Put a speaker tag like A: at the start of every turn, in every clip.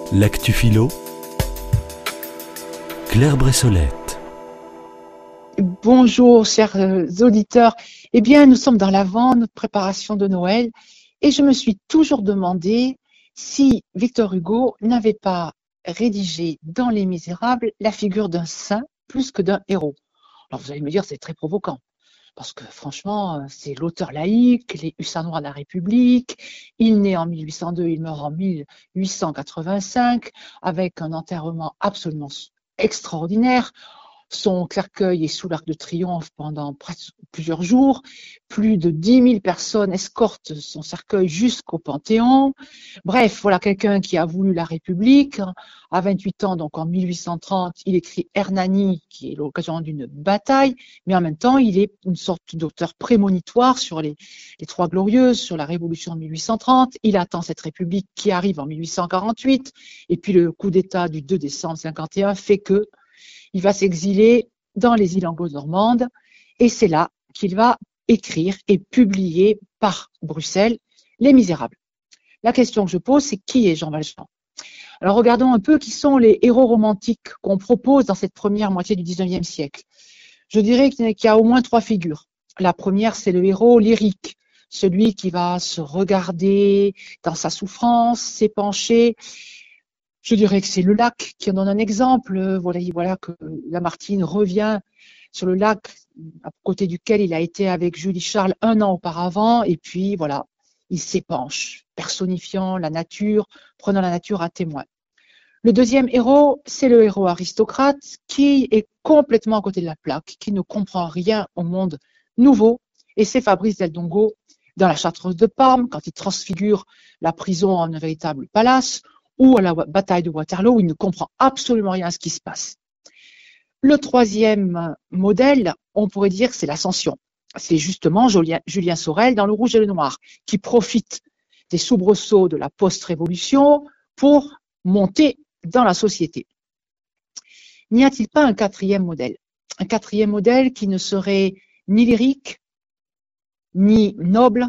A: L'actu philo, Claire Bressolette.
B: Bonjour, chers auditeurs. Eh bien, nous sommes dans l'Avent, notre préparation de Noël, et je me suis toujours demandé si Victor Hugo n'avait pas rédigé dans Les Misérables la figure d'un saint plus que d'un héros. Alors, vous allez me dire, c'est très provoquant. Parce que franchement, c'est l'auteur laïque, les hussards noirs de la République. Il naît en 1802, il meurt en 1885, avec un enterrement absolument extraordinaire. Son cercueil est sous l'Arc de Triomphe pendant plusieurs jours. Plus de 10 000 personnes escortent son cercueil jusqu'au Panthéon. Bref, voilà quelqu'un qui a voulu la République. À 28 ans, donc en 1830, il écrit Hernani, qui est l'occasion d'une bataille, mais en même temps, il est une sorte d'auteur prémonitoire sur les Trois Glorieuses, sur la Révolution de 1830. Il attend cette République qui arrive en 1848, et puis le coup d'État du 2 décembre 51 fait que il va s'exiler dans les îles anglo-normandes et c'est là qu'il va écrire et publier par Bruxelles Les Misérables. La question que je pose, c'est qui est Jean Valjean? Alors regardons un peu qui sont les héros romantiques qu'on propose dans cette première moitié du XIXe siècle. Je dirais qu'il y a au moins trois figures. La première, c'est le héros lyrique, celui qui va se regarder dans sa souffrance, s'épancher. Je dirais que c'est le lac qui en donne un exemple. Voilà que Lamartine revient sur le lac à côté duquel il a été avec Julie Charles 1 an auparavant. Et puis voilà, il s'épanche, personnifiant la nature, prenant la nature à témoin. Le deuxième héros, c'est le héros aristocrate qui est complètement à côté de la plaque, qui ne comprend rien au monde nouveau. Et c'est Fabrice Del Dongo dans La Chartreuse de Parme, quand il transfigure la prison en un véritable palace, ou à la bataille de Waterloo, où il ne comprend absolument rien à ce qui se passe. Le troisième modèle, on pourrait dire, c'est l'ascension. C'est justement Julien Sorel dans Le Rouge et le Noir, qui profite des soubresauts de la post-révolution pour monter dans la société. N'y a-t-il pas un quatrième modèle? Un quatrième modèle qui ne serait ni lyrique, ni noble,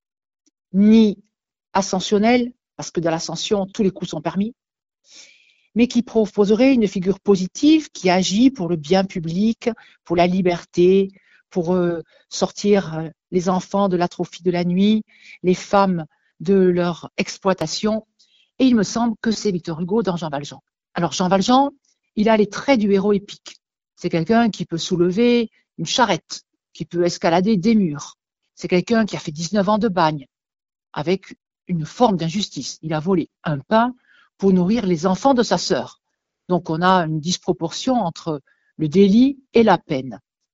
B: ni ascensionnel, parce que dans l'ascension, tous les coups sont permis, mais qui proposerait une figure positive qui agit pour le bien public, pour la liberté, pour sortir les enfants de l'atrophie de la nuit, les femmes de leur exploitation. Et il me semble que c'est Victor Hugo dans Jean Valjean. Alors Jean Valjean, il a les traits du héros épique. C'est quelqu'un qui peut soulever une charrette, qui peut escalader des murs. C'est quelqu'un qui a fait 19 ans de bagne, avec une forme d'injustice. Il a volé un pain pour nourrir les enfants de sa sœur. Donc on a une disproportion entre le délit et la peine.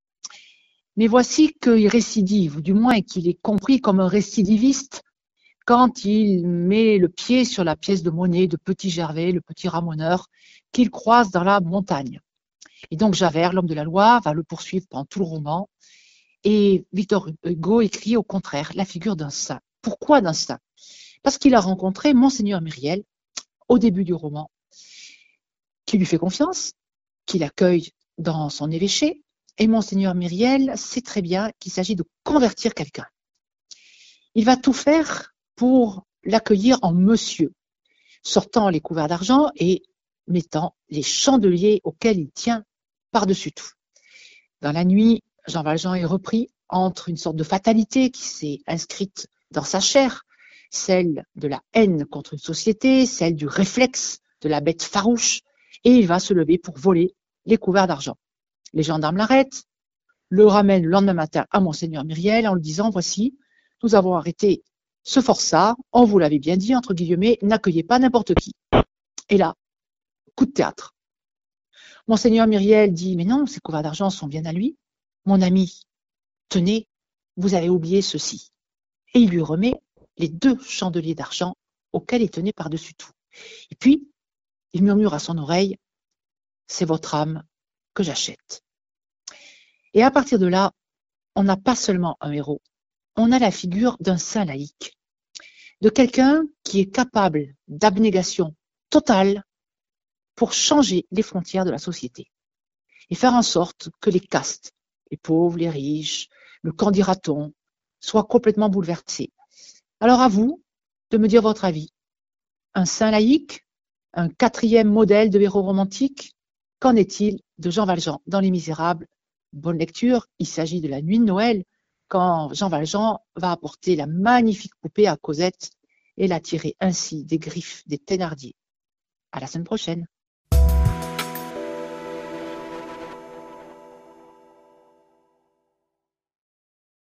B: Mais voici qu'il récidive, ou du moins qu'il est compris comme un récidiviste quand il met le pied sur la pièce de monnaie de Petit Gervais, le petit ramoneur, qu'il croise dans la montagne. Et donc Javert, l'homme de la loi, va le poursuivre pendant tout le roman. Et Victor Hugo écrit au contraire la figure d'un saint. Pourquoi d'un saint? Parce qu'il a rencontré Monseigneur Myriel au début du roman, qui lui fait confiance, qui l'accueille dans son évêché, et Monseigneur Myriel sait très bien qu'il s'agit de convertir quelqu'un. Il va tout faire pour l'accueillir en monsieur, sortant les couverts d'argent et mettant les chandeliers auxquels il tient par-dessus tout. Dans la nuit, Jean Valjean est repris entre une sorte de fatalité qui s'est inscrite dans sa chair, celle de la haine contre une société, celle du réflexe de la bête farouche, et il va se lever pour voler les couverts d'argent. Les gendarmes l'arrêtent, le ramènent le lendemain matin à Monseigneur Myriel en lui disant « Voici, nous avons arrêté ce forçat, on vous l'avait bien dit, entre guillemets, n'accueillez pas n'importe qui. » Et là, coup de théâtre. Monseigneur Myriel dit « Mais non, ces couverts d'argent sont bien à lui. Mon ami, tenez, vous avez oublié ceci. » Et il lui remet les 2 chandeliers d'argent auxquels il tenait par-dessus tout. Et puis, il murmure à son oreille « C'est votre âme que j'achète. » Et à partir de là, on n'a pas seulement un héros, on a la figure d'un saint laïque, de quelqu'un qui est capable d'abnégation totale pour changer les frontières de la société et faire en sorte que les castes, les pauvres, les riches, le qu'en dira-t-on, soient complètement bouleversés. Alors à vous de me dire votre avis. Un saint laïque, un quatrième modèle de héros romantique. Qu'en est-il de Jean Valjean dans Les Misérables? Bonne lecture, il s'agit de la nuit de Noël, quand Jean Valjean va apporter la magnifique poupée à Cosette et la tirer ainsi des griffes des Thénardier. À la semaine prochaine.